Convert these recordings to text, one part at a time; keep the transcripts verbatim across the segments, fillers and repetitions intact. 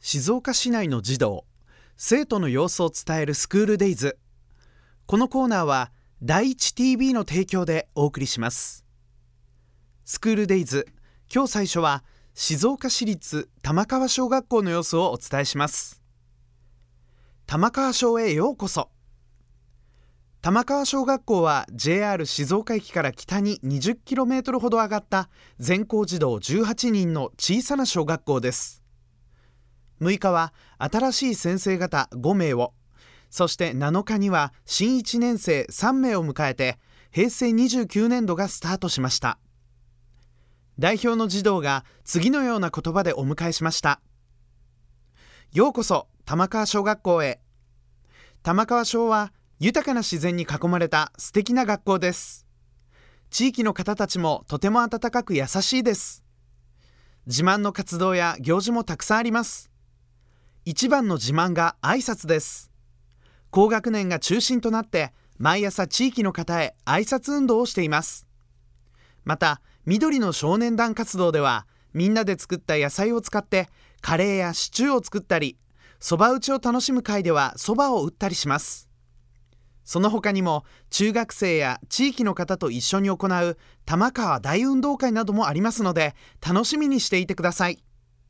静岡市内の児童、生徒の様子を伝えるスクールデイズ。このコーナーは第一 ティービー の提供でお送りします。スクールデイズ、今日最初は静岡市立玉川小学校の様子をお伝えします。玉川小へようこそ。玉川小学校は ジェイアール 静岡駅から北に にじゅっキロメートル ほど上がった全校児童じゅうはちにんの小さな小学校です。むいかは新しい先生方ごめいを、そしてなのかには新いちねんせいさんめいを迎えてへいせいにじゅうきゅうねんどがスタートしました。代表の児童が次のような言葉でお迎えしました。ようこそ玉川小学校へ。玉川小は豊かな自然に囲まれた素敵な学校です。地域の方たちもとても温かく優しいです。自慢の活動や行事もたくさんあります。一番の自慢が挨拶です。高学年が中心となって毎朝地域の方へ挨拶運動をしています。また緑の少年団活動ではみんなで作った野菜を使ってカレーやシチューを作ったり、そば打ちを楽しむ会ではそばを打ったりします。その他にも中学生や地域の方と一緒に行う玉川大運動会などもありますので楽しみにしていてください。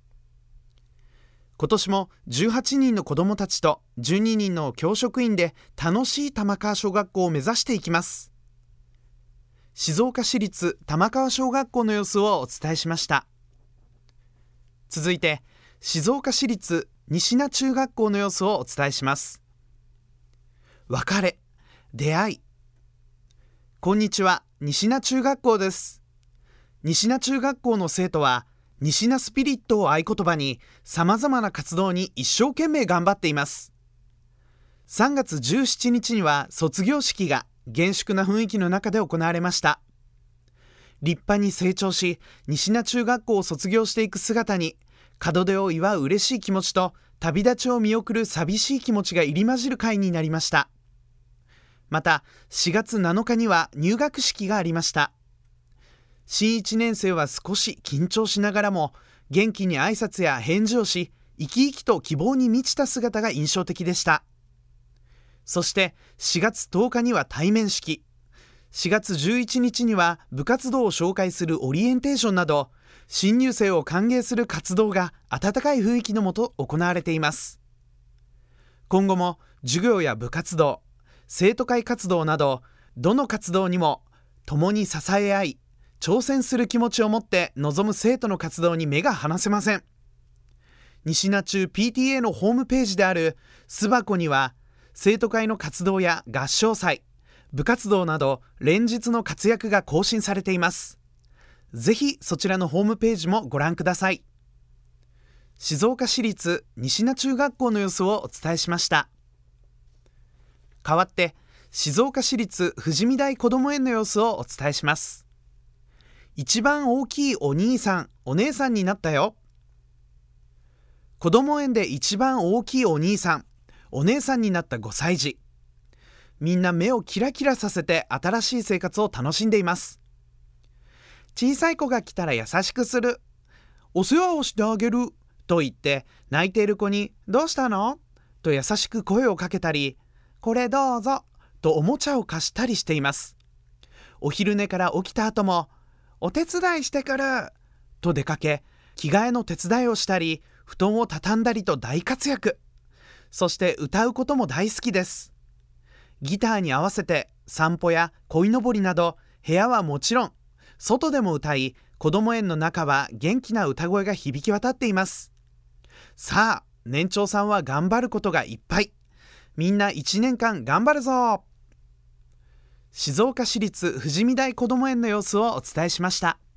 今年もじゅうはちにんの子どもたちとじゅうににんの教職員で楽しい玉川小学校を目指していきます。静岡市立玉川小学校の様子をお伝えしました。続いて静岡市立西名中学校の様子をお伝えします。別れ、出会い。こんにちは、西名中学校です。西名中学校の生徒は西名スピリットを合言葉にさまざまな活動に一生懸命頑張っています。さんがつじゅうしちにちには卒業式が厳粛な雰囲気の中で行われました。立派に成長し西名中学校を卒業していく姿に門出を祝う嬉しい気持ちと旅立ちを見送る寂しい気持ちが入り混じる会になりました。またしがつなのかには入学式がありました。新いちねんせいは少し緊張しながらも元気に挨拶や返事をし、生き生きと希望に満ちた姿が印象的でした。そしてしがつとおかには対面式、しがつじゅういちにちには部活動を紹介するオリエンテーションなど新入生を歓迎する活動が温かい雰囲気のもと行われています。今後も授業や部活動、生徒会活動などどの活動にも共に支え合い挑戦する気持ちを持って臨む生徒の活動に目が離せません。西名中 ピーティーエー のホームページである巣箱には生徒会の活動や合唱祭、部活動など連日の活躍が更新されています。ぜひそちらのホームページもご覧ください。静岡市立西名中学校の様子をお伝えしました。代わって静岡市立富士見台こども園の様子をお伝えします。一番大きいお兄さんお姉さんになったよ。こども園で一番大きいお兄さんお姉さんになったごさいじ、みんな目をキラキラさせて新しい生活を楽しんでいます。小さい子が来たら優しくする、お世話をしてあげると言って泣いている子にどうしたのと優しく声をかけたり、これどうぞとおもちゃを貸したりしています。お昼寝から起きた後もお手伝いしてくると出かけ、着替えの手伝いをしたり布団を畳んだりと大活躍。そして歌うことも大好きです。ギターに合わせて散歩や鯉のぼりなど部屋はもちろん外でも歌い、こども園の中は元気な歌声が響き渡っています。さあ年長さんは頑張ることがいっぱい。みんないちねんかん頑張るぞ。静岡市立富士見台こども園の様子をお伝えしました。